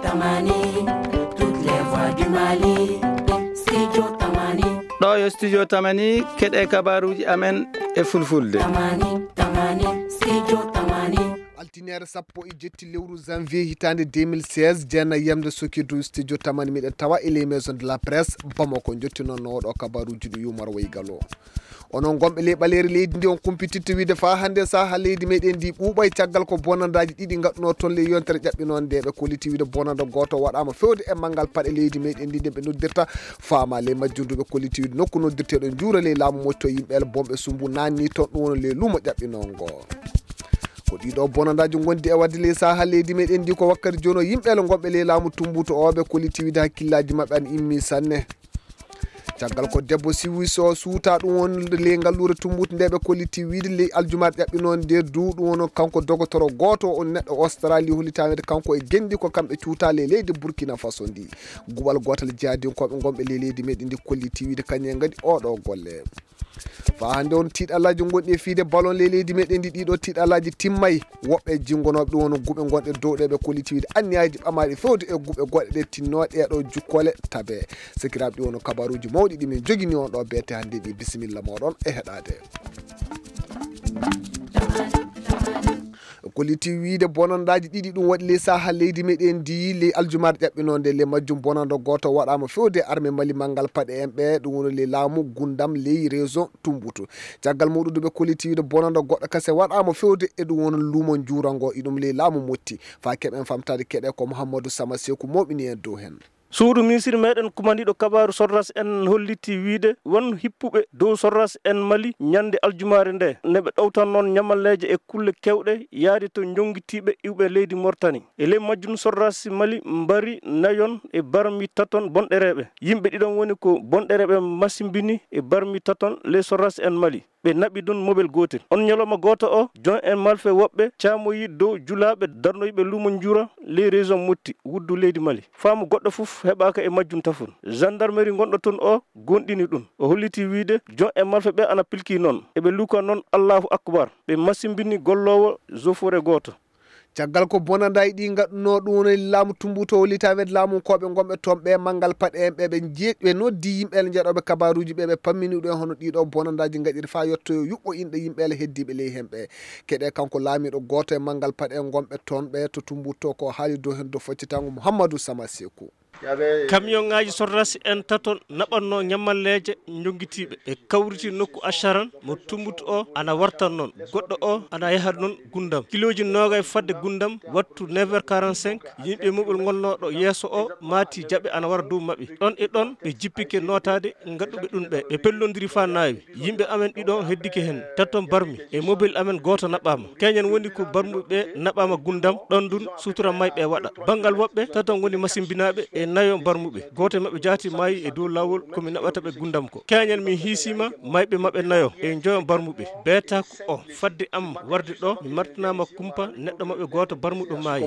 Tamani, toutes les voix du Mali. Studio Tamani. ɗo yo studio Tamani keɗe kabaruji amen e fulfulde. Tamani, studio Tamani. Altinere sappo e jetti lewru janvier hitande 2016 jeena yamde sokidu studio Tamani miɗen tawa ele maison de la presse Bamako jottino no ɗo kabaruji ɗo yumar waygalo onon gomɓe le ɓaleri leydi ndi on kumpititte wiide fa hande saha leydi meɗen ndi ɓuuɓay caggal ko bonandaji ɗiɗi gadduno toon le yontere ƴaɓɓinonde ɓe kolliti wiide bonanda goto waɗama fewde e manggal paɗe leydi meɗen ndi ɓe noddirta fama le majjunduɓe kolliti wiide nokku noddirteɗo juura le laamu motto yimɓele bomɓe sumbu nanni toon ɗum woni le luumo ƴaɓɓinongo ko ɗiɗo bonandaji gondi e wadde le saha leydi meɗen ndi ko wakkati joni o yimɓele gomɓe le laamu tumbuto oɓe kolliti wiide hakkillaji mabɓe an immi sanne caggal ko debbo siwiso suuta ɗum won le ngallure tumbuto nde ɓe kolliti wiide le aljumaɗe ƴaɓɓinon nde du ɗum won kanko dogotoro goto on neɗɗo Australie hollitamede kanko e gendi ko kamɓe cuuta le leydi Burkina Faso ndi guɓal gotal jaadinkoɓe gomɓe le leydi meɗen ndi kolliti wiide kañum gadi oɗo golle fa hande on tiiɗallaji gonɗi e fiide ballon le leydi meɗen ndi ɗiɗo tiiɗallaji timmay woɓɓe jingonoɓe ɗum won guɓe gonɗe dow ɗe ɓe kolliti wiide anniyaji ɓamaɗi fewde e guɓe goɗɗe ɗe tinnoɗe ɗo jukkole tabe sikiraɓe ɗi won kabaruji mawɗi ɗi min jogini on ɗo beete hande ɗi bisimilla moɗon e heɗade kolliti wiide bonandaji ɗiɗi ɗum waɗi le saha leydi meɗen ndi le aljumaɗe ƴaɓɓinonde le majjum bonando goto waɗama fewde armé mali manggal paɗe en ɓe ɗum woni le laamu gundam ley région Tumbutu caggal muɗum ɓe kolliti wiide bonando goɗɗo kase waɗama fewde e ɗum woni luumo juurango iɗum le laamu motti fa keɓen famtade keɗe ko Mouhamadou Sama Sekou moɓini en dow hen suudu ministre meɗen kumandiɗo kabaru Sorras en holliti wiide won hippuɓe dow Sorras en Mali ñande aljumare nde neɓe ɗowtan noon ñamalleje e kulle kewɗe yaadi to jonguitiɓe iwɓe leydi Mortani e ley majjum Sorras Mali mbari nayon e barmi taton bonɗereɓe yimɓe ɗiɗon woni ko bonɗereɓe masimbini e barmi taton ley Sorras en Mali ɓe naɓi ɗon mobile gotel on ñalawma goto o jon en malfe woɓɓe camoyi dow julaɓe darnoyiɓe luumo juura ley région motti wuddu leydi Mali faamu goɗɗo fof heɓaka e majjum tafon gendarmerie gonɗo toon o gonɗini ɗum o holliti wiide jon en malfe ɓe ana pilki noon eɓe luka noon Allahu akbar ɓe masimbini gollowo jofore goto caggal ko bonandaji ɗi gadduno ɗum woni laamu tumbuto hollitawede laamu koɓe gomɓe toon ɓe manggal paɗe en ɓe ɓe noddi yimɓele jeeɗoɓe kabaruji ɓe pammini ɗum hono ɗiɗo bonandaji gaɗiri fa yettoyo yuɓɓo inɗe yimɓele heddiɓe ley hemɓe keɗe kanko laamiɗo goto e manggal paɗe en gomɓe toon ɓe to tumbuto ko haali dow hen do foccitango Mouhamadou Sama Sekou camion ngaji Sorras en taton naɓanno ñamalleje jonguitiɓe e kawriti nokku Acharan mo Tumbutu o ana wartan noon goɗɗo o ana yahat noon Gundam kiloji nogay fadde Gundam wattu 9h45 yimɓe moɓel gonnoɗo yeeso o maati jaɓe ana wara dow mabɓe ɗon e ɗon ɓe jippike notade gadduɓe ɗum ɓe pellodiri fa nawi yimɓe amen ɗiɗo heddike hen tatton barmi e mobile amen goto naɓama keñen woni ko barmuɓe ɓe naɓama Gundam ɗon dun sutura mayɓe waɗa banggal woɓɓe tatton woni masimbinaɓe e nayo barmuɓe goto mabɓe jaati maayi e dow lawol komi naɓata ɓe Gundam ko keñen mi hiisima mayɓe mabɓe nayo e joyo barmuɓe beetako o fadde am warde ɗo mi martinama kumpa neɗɗo mabɓe goto barmuɗo maayi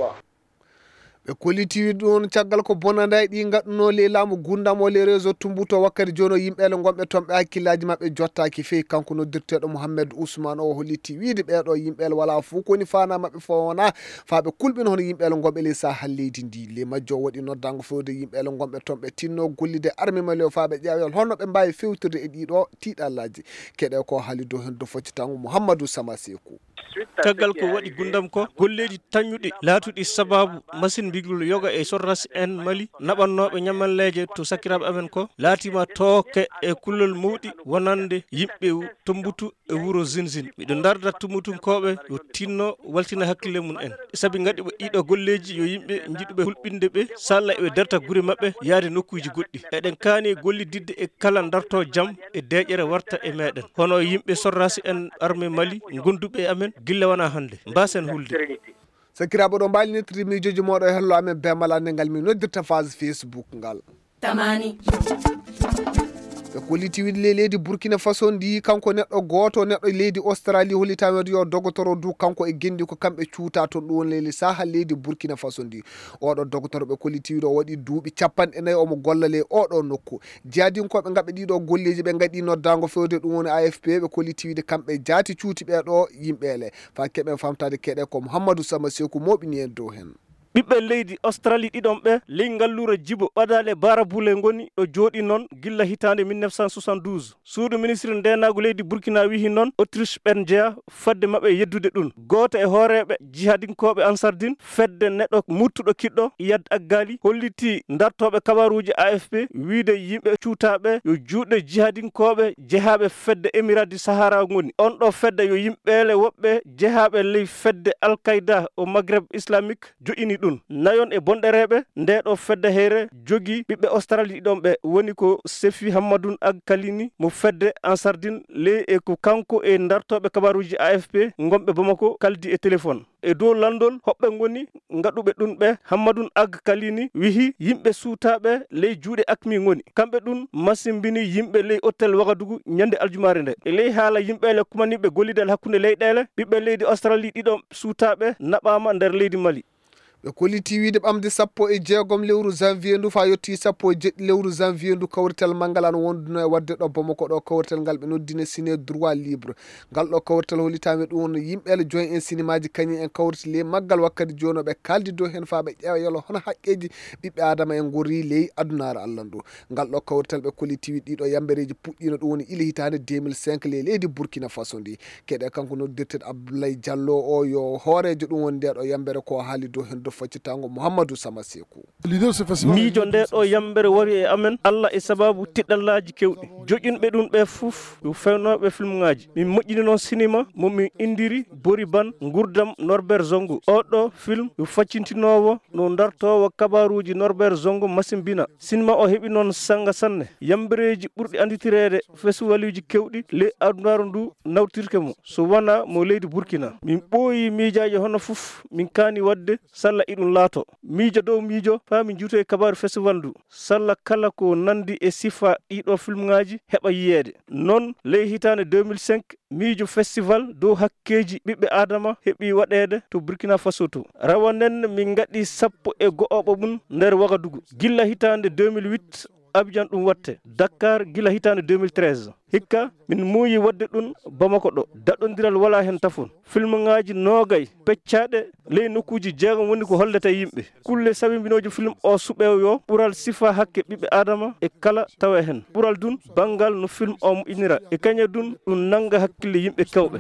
ɓe kolliti ɗon caggal ko bonandaji ɗi gadduno le laamu Gundam o le réseau Tumbuto wakkati joni o yimɓele gomɓe toon ɓe hakkillaji mabɓe jottaki fewi kanko noddirteɗo Mouhamed Ousmane o hollitti wiide ɓeɗo yimɓele wala fo koni fana mabɓe fo wona fa ɓe kulɓina hono yimɓele gomɓe le saha leydi ndi le majjo waɗi noddango fewde yimɓele gomɓe toon ɓe tinno gollide armé mali o fa ɓe ƴeewel holno ɓe mbawi fewtirde e ɗiɗo tiiɗallaji keɗe ko haali dow hen do foccitango Mouhamadou Sama Sekou caggal ko waɗi Gundam ko golleji tañuɗi laatuɗi sababu machine bigol yoga e Sorras en Mali naɓannoɓe ñamalleje to sakiraɓe amen ko laatima tooke e kullol mawɗi wonande yimɓe Tumbutu e wuuro Zinzin miɗo darda tumbutunkoɓe yo tinno waltina hakkille mum en saabi gaɗi ɗiɗo golleji yo yimɓe jiɗuɓe hulɓinde ɓe salla eɓe darta guure mabɓe yaade nokkuji goɗɗi eɗen kaani gollididde e kala darto jaam e deƴƴere warta e meɗen hono yimɓe Sorras en armé Mali gonduɓe amen gille wona hande mbasen hulde sakiraɓe ɗo mbalinirtiri miijoji moɗo e hello amen be malande ngal mi noddirta phase Facebook ngal Tamani ɓe kolliti wiide leydi Burkina Faso ndi kanko neɗɗo goto neɗɗo leydi Australie hollitawede yo dogotoro du kanko e gendi ko kamɓe cuuta toon ɗum woni leydi saha leydi Burkina Faso ndi oɗo dogotoro ɓe kolliti wiide o waɗi duuɓi 40 omo golla le oɗo nokku jaadinkoɓe gaɓe ɗiɗo golleji ɓe gaɗi noddago fewde ɗum woni AFP ɓe kolliti wiide kamɓe jaati cuuti ɓeɗo yimɓele fa keɓen famtade keɗe ko Mouhamadou Sama Sekou moɓini en dow hen ɓiɓɓe leydi Australie ɗiɗon ɓe ley ngallure Djibo ɓadale Barabule ngoni ɗo jooɗi noon gilla hitande 1972 suudu ministre ndenago leydi Burkina wihi noon Autriche ɓen jeeya fadde maɓɓe yeddude ɗum goto e hooreɓe jihadinkoɓe Ansardine fedde neɗɗo muttuɗo kiɗɗo Iyad Aggali holliti dartoɓe kabaruji AFP wiide yimɓe cuutaɓe yo juuɗe jihadinkoɓe jeehaɓe fedde Émirats du Sahara ngoni on ɗo fedde yo yimɓeele woɓɓe jeehaɓe ley fedde Al-Qaïda au Maghreb islamique joƴini ɗum nayon e bonɗereɓe nde ɗo fedde heere jogi ɓiɓɓe Australie ɗon ɓe woni ko Sefi Hammadoun Agkalini mo fedde Ansardine ley e ko kanko e dartoɓe kabaruji AFP gomɓe Bamako kaldi e téléphone e dow landol hoɓɓe ngoni ngaɗuɓe ɗum ɓe Hammadoun Agkalini wihi yimɓe suutaɓe ley juuɗe AQMI ngoni kamɓe ɗum masimbini yimɓe ley hôtel Ouagadougou ñande aljumare nde e ley haala yimɓeele kumaniɓe gollidel hakkunde leyɗele ɓiɓɓe leydi Australie ɗiɗon suutaɓe naɓama nder leydi Mali ɓe koliti wiide ɓamde 16 lewru janvier ndu fa yetti 17 lewru janvier ndu kawrital mangal an wonduno e wadde ɗo Bamako ɗo kawrital ngal ɓe noddine ciné droit libre ngal ɗo kawrital hollitami ɗum won yimɓeele joyin en cinémaji kañum en kawriti ley maggal wakkati joni ɓe kaldi dow hen fa ɓe ƴeewa yolo hono haqqeji ɓiɓɓe adama en gori ley adunare Allah ndu ngal ɗo kawrital ɓe koliti wiide ɗiɗo yambereji puɗɗino ɗum woni ile hitande 2005 ley leydi Burkina Faso ndi keɗe kanko noddirteɗo Abdoulaye Diallo o yo hoorejo ɗum woni nde ɗo yambere ko haali dow hen faccitango Mouhamadou Samasekou miijo nde ɗo yambere wari e amen Allah e sababu tiɗɗallaji kewɗi joƴinɓe ɗum ɓe fof yo fewnoɓe film ngaji min moƴƴini noon cinéma momin indiri Bori Ban gurdam Norbert Zongo oɗo film yo faccintinowo no dartowo kabaruji Norbert Zongo masimbina cinéma o heeɓi noon sanga sanne yambereji ɓurɗi anditirede festivaluji kewɗi ley adunaru ndu nawtirke mo so wona mo leydi Burkina min ɓooyi miijaji hono fof min kaani wadde salla iɗum laato miijo dow miijo fa min juuto e kabaru festival ndu salla kala ko nandi e sifa ɗiɗo film ngaji heɓa yiyede non ley hitande 2005 miijo festival dow hakkeji ɓiɓɓe adama heeɓi waɗede to Burkina Faso to rawanen min gaɗi 11 mum nder Ouagadougou gilla hitande 2008 Abidjan ɗum watte Dakar gila hitande 2013 hikka min muuyi wadde ɗum Bamako ɗo daɗɗodiral wala hen tafon film ngaji nogay peccaɗe ley nokkuji jeegom woni ko hollete yimɓe kulle sabimbinoji film o suɓew yo ɓural sifa hakke ɓiɓɓe adama e kala tawa hen ɓural dun bangal no film o moƴƴinira e kañe dun ɗum nanga hakkille yimɓe kewɓe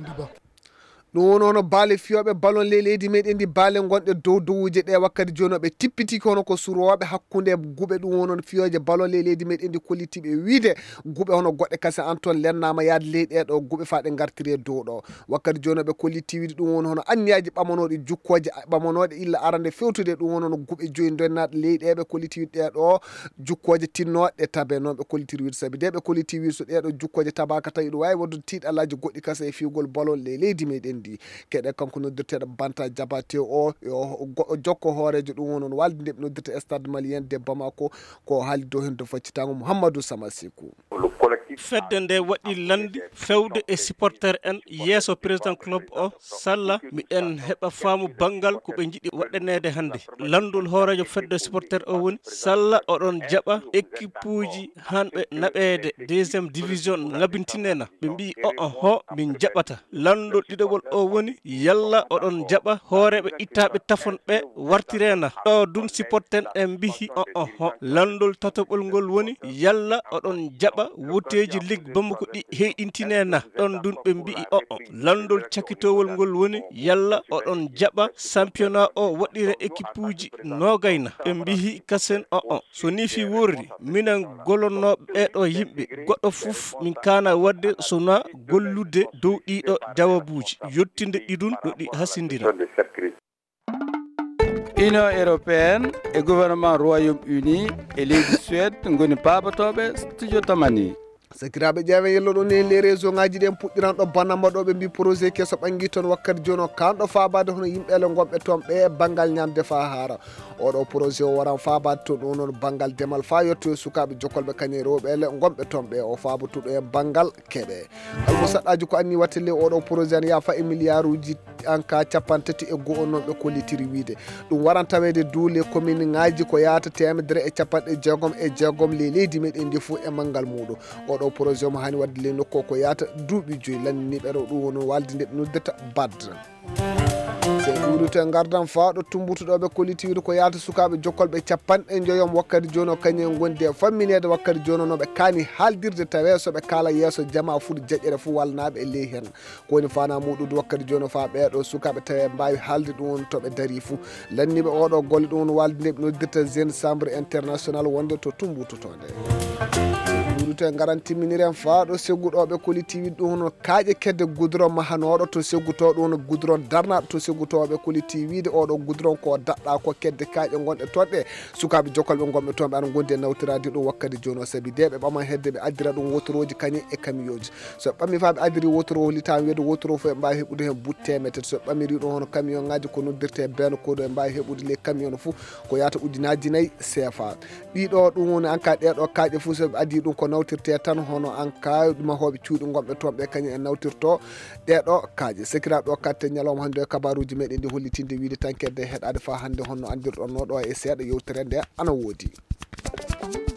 ɗum woni hono baale fiyoɓe ballon ley leydi meɗen ndi baale gonɗe dow dowuje ɗe wakkati joni ɓe tippiti hono ko suroɓe hakkude guɓe ɗum woni hono fiyoje ballon ley leydi meɗen ndi kollitiɓe wiide guɓe hono goɗɗe kase an toon lennama yaade ley ɗeɗo guɓe fa ɗe gartiri dow ɗo wakkati joni ɓe kolliti wiide ɗum woni hono anniyaji ɓamanoɗe jukkoje ɓamanoɗe illa arande fewtude ɗum woni hono guɓe joyi donnaɗe ley ɗeɓe kolliti wiide ɗeɗo jukkoje tinnoɗe tabe noon ɓe kollitiri wiide saabi nde ɓe kolliti wiide so ɗeɗo jukkoje tabaka tawi ɗum wawi wadde tiiɗalaji goɗɗi kase e fiyugol ballon ley leydi meɗen ndi keɗe kanko noddirteɗo Banta Diabaté o yo jokko hoorejo ɗum woni on walde nde ɓe noddirte stade malien de Bamako ko haali dow hen to faccitango Mouhamadou Samasekou fedde nde waɗi landi fewde e supporter en yeeso président club o salla mi en heɓa faamu bangal ko ɓe jiiɗi waɗanede hannde landol hoorejo fedde supporter o woni salla oɗon jaɓa équipe uji hanɓe naɓede deuxiéme division ngabintinena ɓe mbi ho min jaɓata landol ɗiɗowol o woni yalla oɗon jaɓa hooreɓe ittaɓe tafon ɓe wartirena ɗo dun supporter en mbihi ho landol tatoɓol ngol woni yalla oɗon jaɓa woteji ligue Bamako ɗi heyɗintinena ɗon dun ɓe mbi'i landol cakkitowol ngol woni yalla oɗon jaɓa championnat o waɗire équipe uji nogayna ɓe mbihi kasen so ni fi worri minen golonnoɓe ɓeɗo yimɓe goɗɗo fof min kana wadde sona gollude dow ɗiɗo jawabuji yottinde ɗiɗum ɗo ɗi hasindira Union européenne e gouvernement Royaume-Uni e leydi Suède ngoni pabatoɓe studio tamani sakiraɓe ƴeewe yello ɗon e les réseau ngaji ɗen puɗɗiran ɗo bannamba ɗo ɓe mbi projet kesso ɓangui toon wakkati joni o kanɗo fabade hono yimɓele gonɓe toon ɓe banggal ñamde fa haara oɗo projet o waran fabade toon ɗum noon banggal demal fa yetto e sukaɓe jokolɓe kañum rewɓele gonɓe toon ɓe o fabatuɗo e banggal keeɓe alko saɗɗaji ko anni wattele oɗo projet an yafa e milliard uji en cas 33 noon ɓe kollitiri wiide ɗum waran tawede duule commune ngaji ko yata 160 le leydi meɗen ndi fo e manggal muɗum oɗo projet mo hani wadde le nokko ko yata duuɓi joyi lanniniɓe ɗo ɗum woni walde nde ɓe noddata BAD se ɗuɗute gardan faaɗo tumbutuɗoɓe kolitiwde ko yalta sukaɓe jokkolɓe capanɗe joyom wakkati joni o kañum gondi e famminede wakkati joni noɓe kaani haaldirde tawe soɓe kaala yesso jama fuuɗ jaƴƴere fo walnaɓe e ley hen kowoni fana muɗude wakkati joni fa ɓeɗo sukaɓe tawe mbawi haalde ɗum won toɓe daari fo lanniɓe oɗo golle ɗum won walde ndeɓe noddirta jeune chambre international wonde to tumbutotode ɗuɗute garan timminiren faaɗo segguɗoɓe kolitiwi ɗum hono kaaƴe kedde goudron mahanoɗo to segguto ɗum goudron darnaɗo to seggutoɓe kolitiwide oɗo goudron ko daɗɗa ko kedde kaaƴe gonɗe toɗɗe sukaɓe jokkolɓe gonɓe toon ɓe aɗa gondi e nawtirade ɗum wakkati joni o saabi de ɓe ɓama hedde ɓe addira ɗum wotoroji kañum e camion ji so ɓammi fa ɓe addiri wotoro holitama wiyde wotoro fo ɓe mbawi heɓude hen butte temedere so ɓamiri ɗum hono camion ngaji ko noddirte beno koɗo ɓe mbawi heɓude les camion fo ko yata ujunaji 4 CFA ɗiɗo ɗum woni en cas ɗeɗo kaaƴe fo soɓe addi ɗum ko nawtirte tan hono en cas mahoɓe cuuɗi gonɓe toon ɓe kañum en nawtirto ɗeɗo kaaƴe sekiraɓe o katte ñalawma hande o kabaruji meɗen ndi hollitinde wiide tan kedde heɗade fa hande honno andirɗon no ɗo e seeɗa yewtere nde ana woodi.